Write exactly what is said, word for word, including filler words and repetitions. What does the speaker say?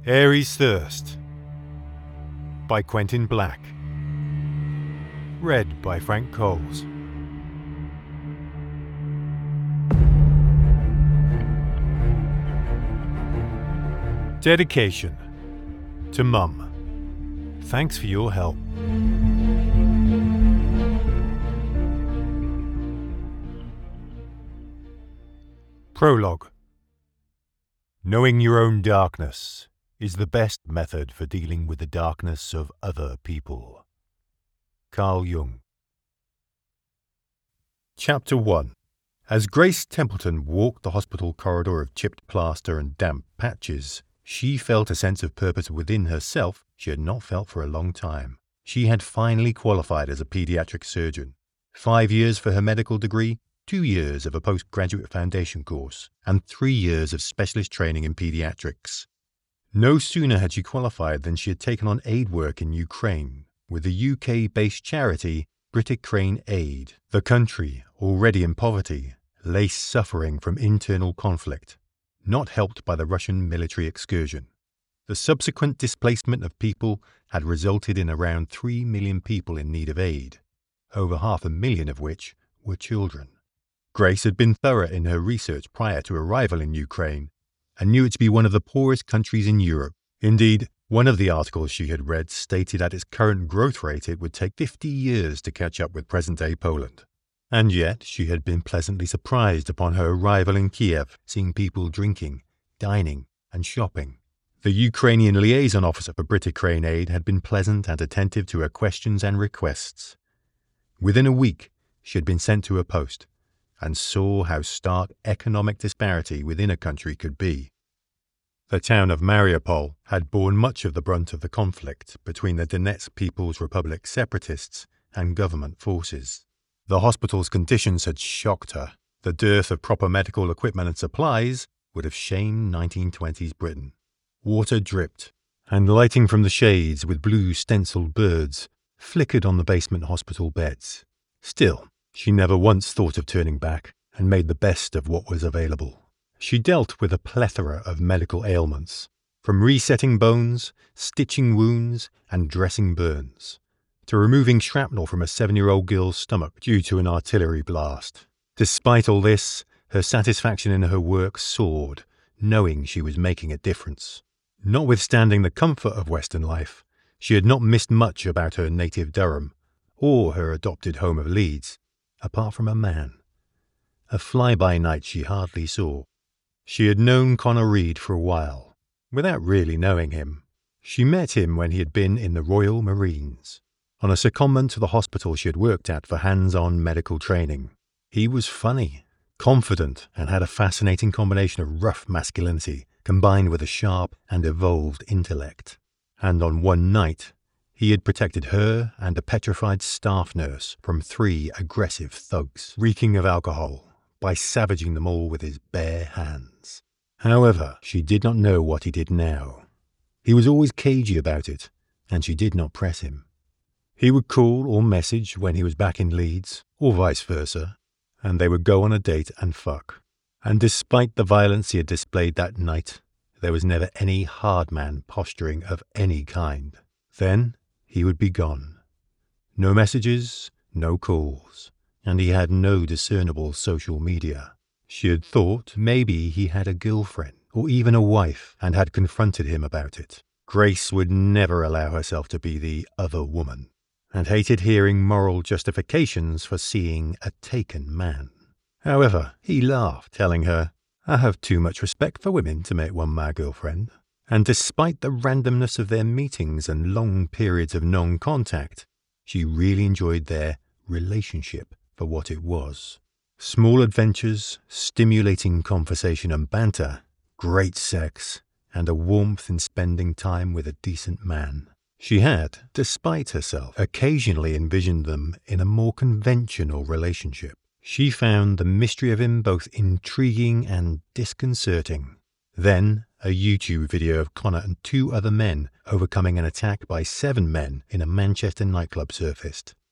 Aries Thirst by Quentin Black. Read by Frank Coles. Dedication to Mum. Thanks for your help. Prologue. Knowing your own darkness is the best method for dealing with the darkness of other people. Carl Jung. Chapter one. As Grace Templeton walked the hospital corridor of chipped plaster and damp patches, she felt a sense of purpose within herself she had not felt for a long time. She had finally qualified as a pediatric surgeon. Five years for her medical degree, two years of a postgraduate foundation course, and three years of specialist training in pediatrics. No sooner had she qualified than she had taken on aid work in Ukraine with the U K-based charity British Crane Aid. The country, already in poverty, lay suffering from internal conflict, not helped by the Russian military excursion. The subsequent displacement of people had resulted in around three million people in need of aid, over half a million of which were children. Grace had been thorough in her research prior to arrival in Ukraine, and knew it to be one of the poorest countries in Europe. Indeed, one of the articles she had read stated at its current growth rate it would take fifty years to catch up with present-day Poland. And yet she had been pleasantly surprised upon her arrival in Kiev, seeing people drinking, dining, and shopping. The Ukrainian liaison officer for British Crane Aid had been pleasant and attentive to her questions and requests. Within a week, she had been sent to her post, and saw how stark economic disparity within a country could be. The town of Mariupol had borne much of the brunt of the conflict between the Donetsk People's Republic separatists and government forces. The hospital's conditions had shocked her. The dearth of proper medical equipment and supplies would have shamed nineteen twenties Britain. Water dripped, and lighting from the shades with blue stenciled birds flickered on the basement hospital beds. Still, she never once thought of turning back, and made the best of what was available. She dealt with a plethora of medical ailments, from resetting bones, stitching wounds, and dressing burns, to removing shrapnel from a seven-year-old girl's stomach due to an artillery blast. Despite all this, her satisfaction in her work soared, knowing she was making a difference. Notwithstanding the comfort of Western life, she had not missed much about her native Durham, or her adopted home of Leeds, apart from a man. A fly-by-night she hardly saw. She had known Connor Reed for a while, without really knowing him. She met him when he had been in the Royal Marines, on a secondment to the hospital she had worked at for hands-on medical training. He was funny, confident, and had a fascinating combination of rough masculinity combined with a sharp and evolved intellect. And on one night, he had protected her and a petrified staff nurse from three aggressive thugs, reeking of alcohol, by savaging them all with his bare hands. However, she did not know what he did now. He was always cagey about it, and she did not press him. He would call or message when he was back in Leeds, or vice versa, and they would go on a date and fuck. And despite the violence he had displayed that night, there was never any hard man posturing of any kind. Then he would be gone. No messages, no calls, and he had no discernible social media. She had thought maybe he had a girlfriend, or even a wife, and had confronted him about it. Grace would never allow herself to be the other woman, and hated hearing moral justifications for seeing a taken man. However, he laughed, telling her, "I have too much respect for women to make one my girlfriend." And despite the randomness of their meetings and long periods of non-contact, she really enjoyed their relationship for what it was. Small adventures, stimulating conversation and banter, great sex, and a warmth in spending time with a decent man. She had, despite herself, occasionally envisioned them in a more conventional relationship. She found the mystery of him both intriguing and disconcerting. Then, a YouTube video of Connor and two other men overcoming an attack by seven men in a Manchester nightclub surfaced.